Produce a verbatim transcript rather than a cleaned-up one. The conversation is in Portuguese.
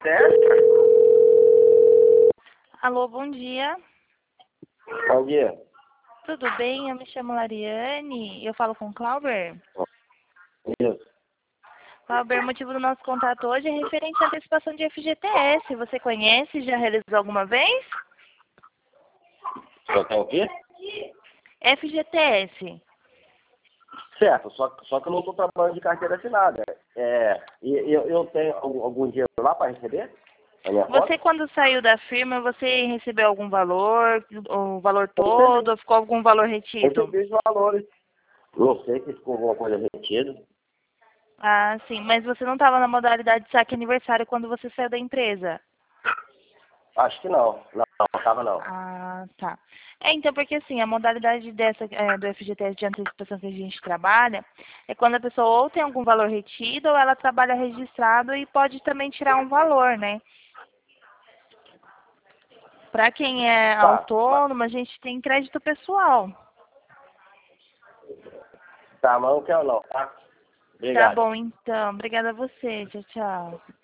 Alô, bom dia. Bom dia. Tudo bem? Eu me chamo Lariane. Eu falo com o Clauber. Isso. Clauber, o motivo do nosso contato hoje é referente à antecipação de F G T S. Você conhece? Já realizou alguma vez? Só tem o quê? F G T S. Certo, só, só que eu não estou trabalhando de carteira assinada. É, e eu, eu tenho algum, algum dinheiro lá para receber? A minha Você, conta? quando saiu da firma, você recebeu algum valor? O valor Eu todo? recebi. Ou ficou algum valor Eu retido? recebi os valores. Não sei se ficou alguma coisa retida. Ah, sim. Mas você não estava na modalidade de saque aniversário quando você saiu da empresa? Acho que não. Não, não estava não. Ah, tá. É, então, porque assim, a modalidade dessa, é, do F G T S de antecipação que a gente trabalha é quando a pessoa ou tem algum valor retido ou ela trabalha registrado e pode também tirar um valor, né? Para quem é Tá, mas, autônomo, a gente tem crédito pessoal. tá, mas não quero não, tá? Tá Obrigado. bom, então. Obrigada a você. Tchau, tchau.